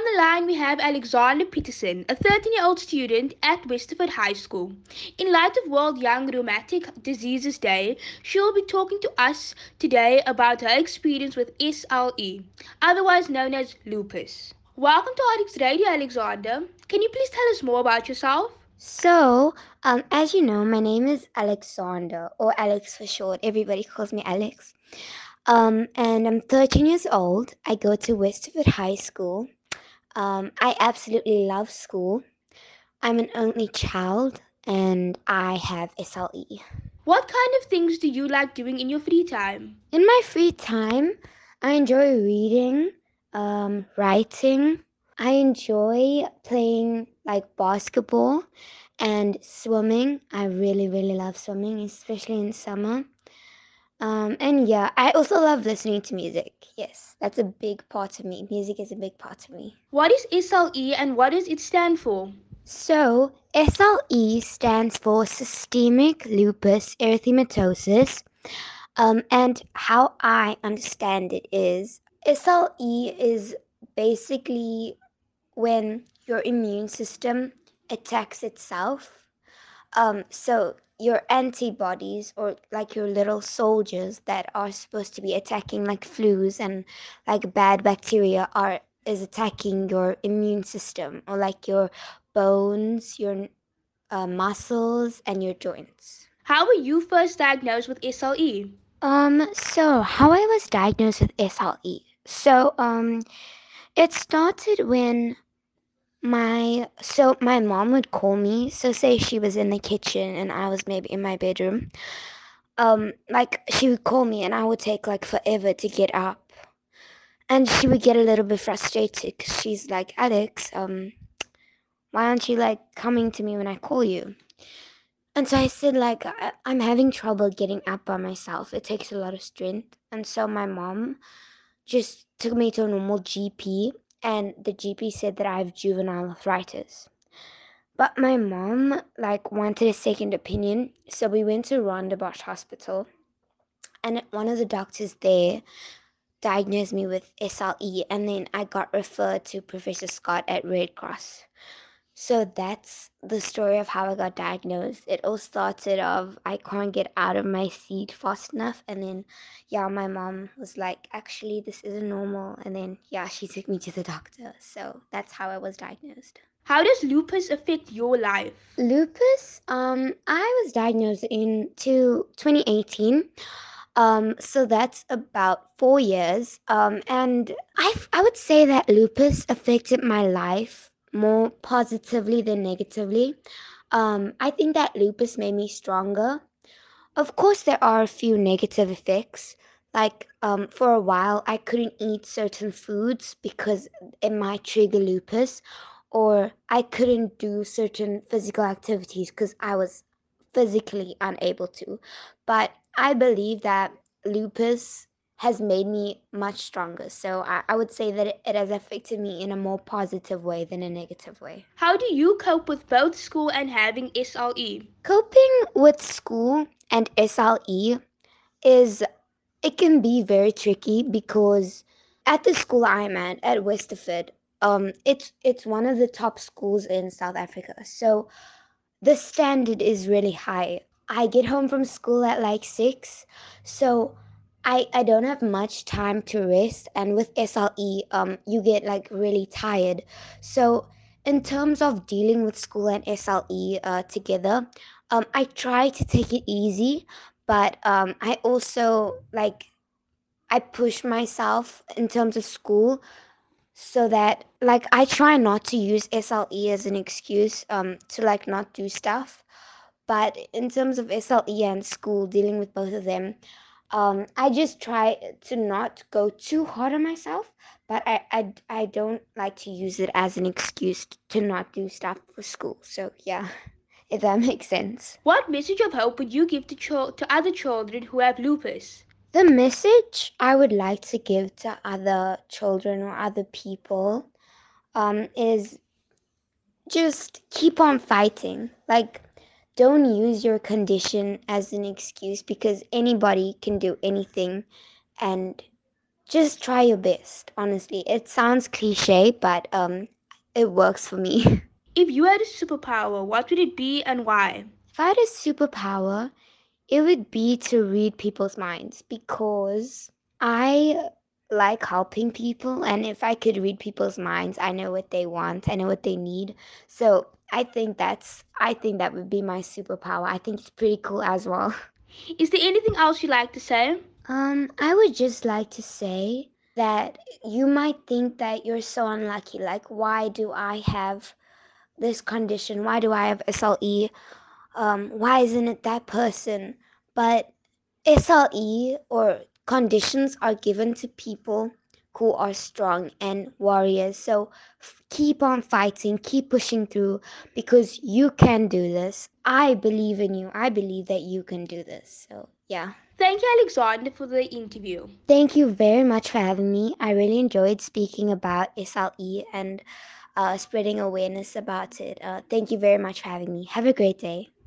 the line, we have Alexander Peterson, a 13-year-old student at Westerford High School. In light of World Young Rheumatic Diseases Day, she'll be talking to us today about her experience with SLE, otherwise known as lupus. Welcome to Alex Radio, Alexander. Can you please tell us more about yourself? As you know, my name is Alexander, or Alex for short. Everybody calls me Alex. And I'm 13 years old. I go to Westerford High School. I absolutely love school. I'm an only child, and I have SLE. What kind of things do you like doing in your free time? In my free time, I enjoy reading, writing. I enjoy playing like basketball and swimming. I really, really love swimming, especially in summer. And yeah, I also love listening to music. Yes, that's a big part of me. Music is a big part of me. What is SLE and what does it stand for? So, SLE stands for Systemic Lupus Erythematosus. And how I understand it is SLE is basically when your immune system attacks itself. So your antibodies, or like your little soldiers that are supposed to be attacking like flus and like bad bacteria, are is attacking your immune system, or like your bones, your muscles, and your joints. How were you first diagnosed with SLE? So how I was diagnosed with SLE. It started when my mom would call me. So say she was in the kitchen and I was maybe in my bedroom. Like she would call me and I would take like forever to get up. And she would get a little bit frustrated because she's like, Alex, why aren't you like coming to me when I call you? And so I said, like, I'm having trouble getting up by myself. It takes a lot of strength. And so my mom just took me to a normal GP, and the GP said that I have juvenile arthritis. But my mom, like, wanted a second opinion. So we went to Rondebosch Hospital, and one of the doctors there diagnosed me with SLE, and then I got referred to Professor Scott at Red Cross. So that's the story of how I got diagnosed. It all started of I can't get out of my seat fast enough, and then yeah, my mom was like, actually this isn't normal, and then yeah, she took me to the doctor. So that's how I was diagnosed. How does lupus affect your life? Lupus, I was diagnosed in 2018. So that's about 4 years. And I would say that lupus affected my life more positively than negatively. I think that lupus made me stronger. Of course, there are a few negative effects. Like, for a while, I couldn't eat certain foods because it might trigger lupus, or I couldn't do certain physical activities because I was physically unable to. But I believe that lupus has made me much stronger. So I would say that it has affected me in a more positive way than a negative way. How do you cope with both school and having SLE? Coping with school and SLE is it can be very tricky because at the school I'm at Westerford, it's one of the top schools in South Africa. So the standard is really high. I get home from school at like 6, so I don't have much time to rest, and with SLE you get like really tired. So in terms of dealing with school and SLE together, I try to take it easy, but I also like I push myself in terms of school, so that like I try not to use SLE as an excuse to like not do stuff. But in terms of SLE and school, dealing with both of them, I just try to not go too hard on myself, but I don't like to use it as an excuse to not do stuff for school. So yeah, if that makes sense. What message of hope would you give to other children who have lupus? The message I would like to give to other children or other people is just keep on fighting. Like, don't use your condition as an excuse, because anybody can do anything, and Just try your best. Honestly, it sounds cliche, but it works for me. If you had a superpower, what would it be and why? If I had a superpower, it would be to read people's minds because I like helping people, and if I could read people's minds, I know what they want, I know what they need. So I think that would be my superpower. I think it's pretty cool as well. Is there anything else you'd like to say? I would just like to say that you might think that you're so unlucky. Like, why do I have this condition? Why do I have SLE? Why isn't it that person? But SLE or conditions are given to people who are strong and warriors. So keep on fighting, keep pushing through because you can do this. I believe in you. I believe that you can do this. So, yeah. Thank you, Alexander, for the interview. Thank you very much for having me. I really enjoyed speaking about SLE and spreading awareness about it. Thank you very much for having me. Have a great day.